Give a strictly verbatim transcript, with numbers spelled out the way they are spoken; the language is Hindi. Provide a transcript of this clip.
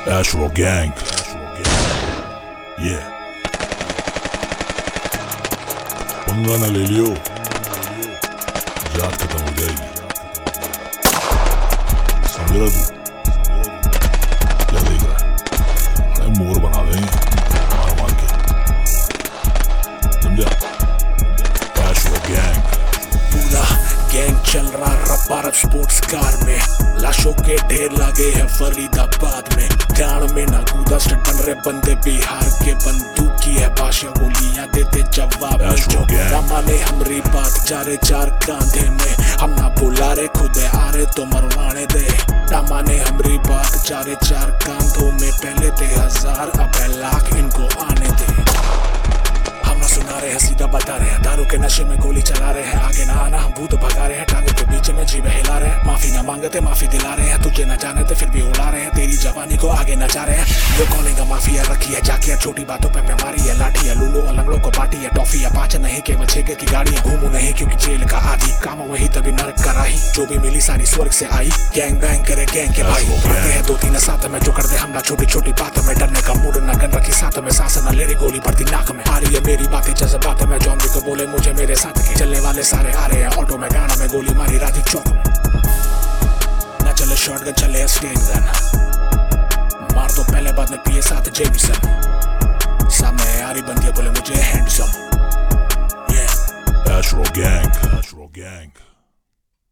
Ashro Gang. Yeah. पंगा ना ले लियो, जात खत्म हो जाएगी। समझ रहा तू? क्या देख रहा है? अरे मोर बना दें मार मार के, समझा? Ashro Gang. पूरा गैंग चल रहा रब्बार स्पोर्ट्स कार में, लाशों के ढेर लगे हैं फरीदाबाद में। जान में ना कूदा स्टंट बन रहे बंदे बिहार के, बंदूक की है भाषा गोलियां देते जवाब में। जो माने हमरी बात जा रहे चार कांधे में, हम ना बुला रहे खुद आ रहे तो मरवाने दे। माने हमरी बात जा रहे चार कांधों में, पहले थे हजार अब है लाख, इनको आने दे। हम ना सुना रहे हैं सीधा बता रहे हैं, दारू के नशे में गोली चला रहे हैं। आगे ना आना हम भूत भगा रहे हैं, टांगों के बीच में जीव हिला रहे हैं। माफी ना मांगते माफी दिला रहे हैं, तुझे न जाने थे फिर भी उड़ा रहे हैं। तेरी जवानी को आगे नचा रहे हैं, जो कॉलिंग का माफिया रखी है जाके। छोटी बातों पे मैं मारी है लाठी है, लूलो अलंगड़ों को बाटी है। टॉफी है पाँच नहीं केवल छेगे की गाड़ियां, घूमू नहीं क्योंकि जेल का आदि काम वही तभी नरक का राही। जो भी मिली सारी स्वर्ग से आई, गैंग बैंग करे गैंग के भाई। आते हैं दो तीन साथ में जो कर दे हमला छोटी छोटी बातों में। डरने का मूड न गन रखी साथ में, सांस न ले रही गोली पड़ती नाक में। आ रही है मेरी बातें जज्बात में, जॉन को बोले मुझे मेरे साथ के चलने वाले सारे आ रहे हैं। ऑटो में गाना में गोली मारी राधिक चौक में, ना चले शॉटगन चले स्टेन गन। मार दो पहले बाद में पिए साथ जेमिसन।